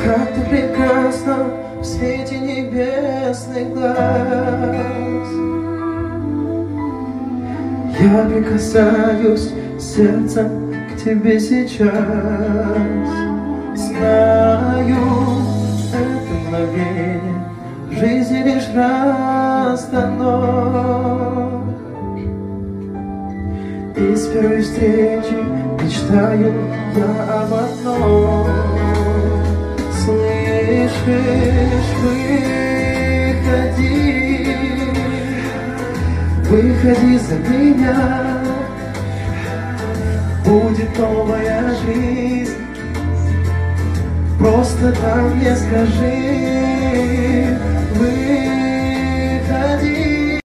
Как ты прекрасна в свете небесных глаз. Я прикасаюсь сердцем к тебе сейчас. Знаю, это мгновение в жизни лишь раз дано. И с первой встречи мечтаю я об одном. Слышишь, выходи за меня. Будет новая жизнь, просто дай мне скажи.